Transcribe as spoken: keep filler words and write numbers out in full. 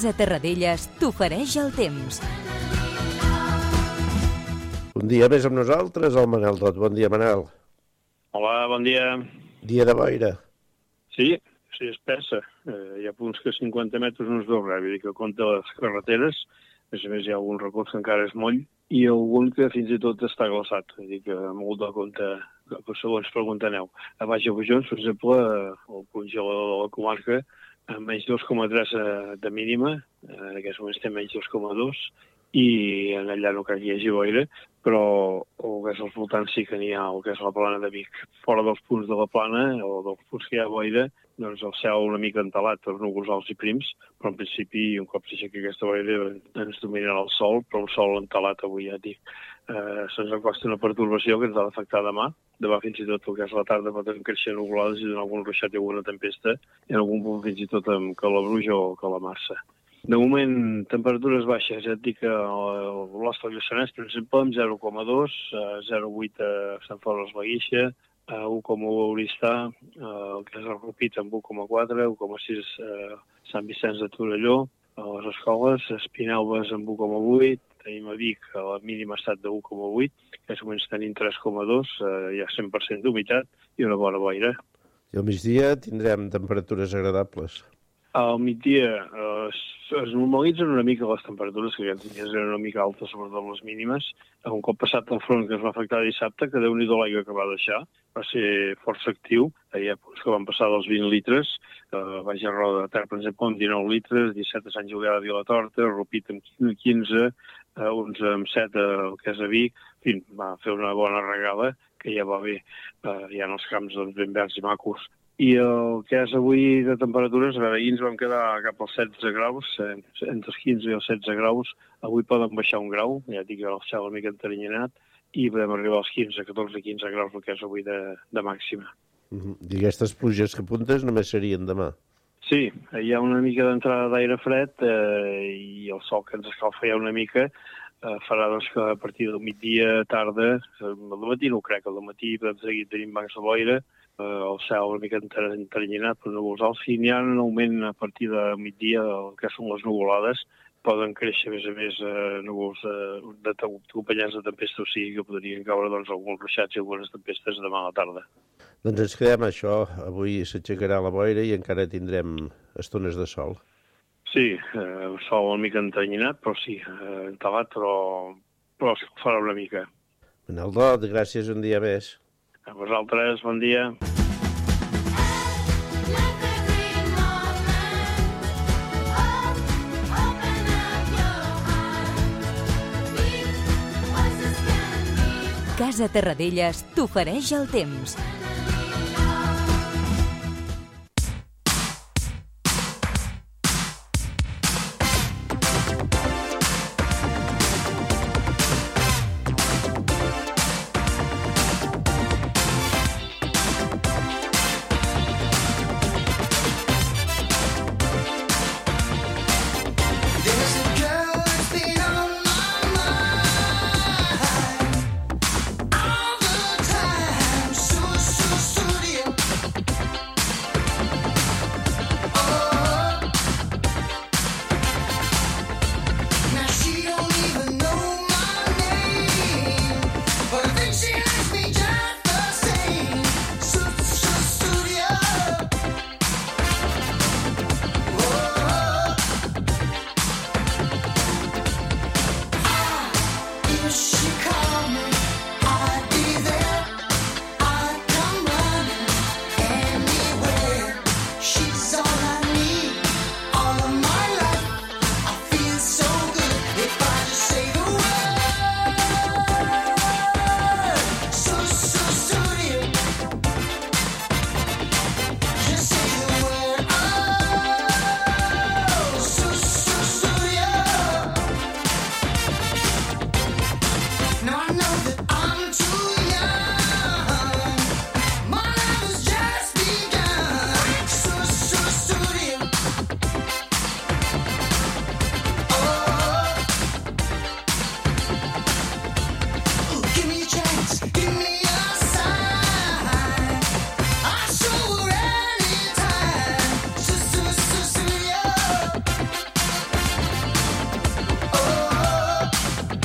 Casa Terradellas t'ofereix el temps. Un dia més amb nosaltres, el Manel Dot. Bon dia, Manel. Hola, bon dia. Dia de boira. Sí, sí, espessa. Eh, hi ha punts que cinquanta metres no es veu res, vull dir que compta les carreteres, a més a més hi ha algun recurs que encara és moll, i algun que fins i tot està glaçat, vull dir que molt de compte, que segons preguntaneu. A Baix de Bujons, per exemple, el congelador de la comarca, amb menys dos coma tres de mínima, en aquests moments té menys dos coma dos, i en allà no crec que hi hagi boira, però el que és als voltants sí que n'hi ha, el que és la plana de Vic. Fora dels punts de la plana, o dels punts que hi ha boira, doncs el cel una mica entelat, els núvols alts i prims, però en principi, un cop s'aixequi aquesta boira, ens dominarà el sol, però un sol entelat avui, ja dic. Eh, se'ns acosta una pertorbació que ens ha d'afectar demà. Demà fins i tot el que és la tarda poden créixer nuvolades i donar algun ruixat i alguna tempesta, i en algun punt fins i tot amb calabruja o calamarsa. De moment, temperatures baixes, ja et dic que l'Hoste del Lluçanès, per exemple, amb zero coma dos, zero coma vuit a Sant Fora de la Guixa, u coma u a Oristà, el que és el Rupit amb u coma quatre, u coma sis a Sant Vicenç de Torelló, a les escoles, Espinelves amb u coma vuit, tenim a Vic a la mínima estat de u coma vuit, que en aquests moments tenim tres coma dos, hi ha cent per cent d'humitat i una bona boira. I al migdia tindrem temperatures agradables. Al migdia eh, es normalitzen una mica les temperatures, que aquests dies eren una mica altes, sobretot les mínimes. Un cop passat el front que es va afectar dissabte, que Déu-n'hi-do l'aigua que va deixar, va ser força actiu. Hi ha punts que van passar dels vint litres, eh, Baix a Roda de Ter, per exemple, amb dinou litres, disset a Sant Julià de Vilatorta, Rupit amb quinze, eh, onze amb set el que és a Vic. En fi, va fer una bona regada, que ja va bé. Eh, hi ha els camps doncs, ben verds i macos. I el que és avui de temperatures, a veure, ahir ens vam quedar cap als setze graus, entre els quinze i els setze graus. Avui poden baixar un grau, ja dic que el cel una mica enteranyinat, i podem arribar als quinze, catorze, quinze graus, el que és avui de, de màxima. Uh-huh. I aquestes pluges que apuntes només serien demà? Sí, hi ha una mica d'entrada d'aire fred eh, i el sol que ens escalfa ja una mica, eh, farà doncs, que a partir del migdia, tarda, al matí no ho crec, al matí podem seguir tenint bancs de boira, el cel una mica enteranyinat per núvols alts. Si n'hi ha un augment a partir de migdia, el que són les nuvolades, poden créixer a més a més eh, núvols eh, de acompanyats de tempesta, o sigui que podrien caure doncs, alguns ruixats i algunes tempestes demà a la tarda. Doncs ens quedem això. Avui s'aixecarà la boira i encara tindrem estones de sol. Sí, eh, el sol una mica enteranyinat, però sí, eh, entelat, però, però farà una mica. Manel Dot, gràcies un dia més. A vosaltres, bon dia. Casa Terradellas t'ofereix el temps.